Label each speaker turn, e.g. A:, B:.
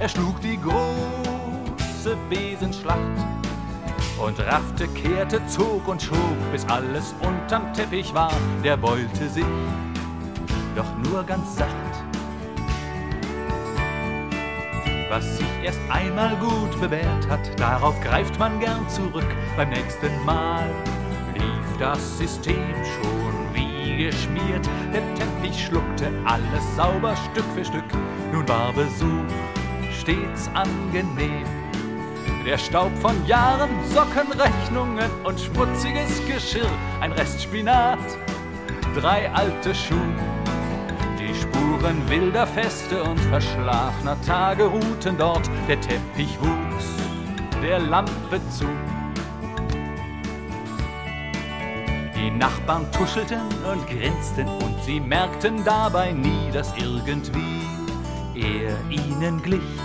A: Er schlug die große Besenschlacht und raffte, kehrte, zog und schob, bis alles unterm Teppich war. Der wollte sich doch nur ganz sacht. Was sich erst einmal gut bewährt hat, darauf greift man gern zurück. Beim nächsten Mal lief das System schon wie geschmiert. Der Teppich schluckte alles sauber Stück für Stück. Nun war Besuch stets angenehm. Der Staub von Jahren, Socken, Rechnungen und schmutziges Geschirr, ein Rest Spinat, 3 alte Schuhe. Die Spuren wilder Feste und verschlafener Tage ruhten dort. Der Teppich wuchs der Lampe zu. Die Nachbarn tuschelten und grinsten und sie merkten dabei nie, dass irgendwie er ihnen glich.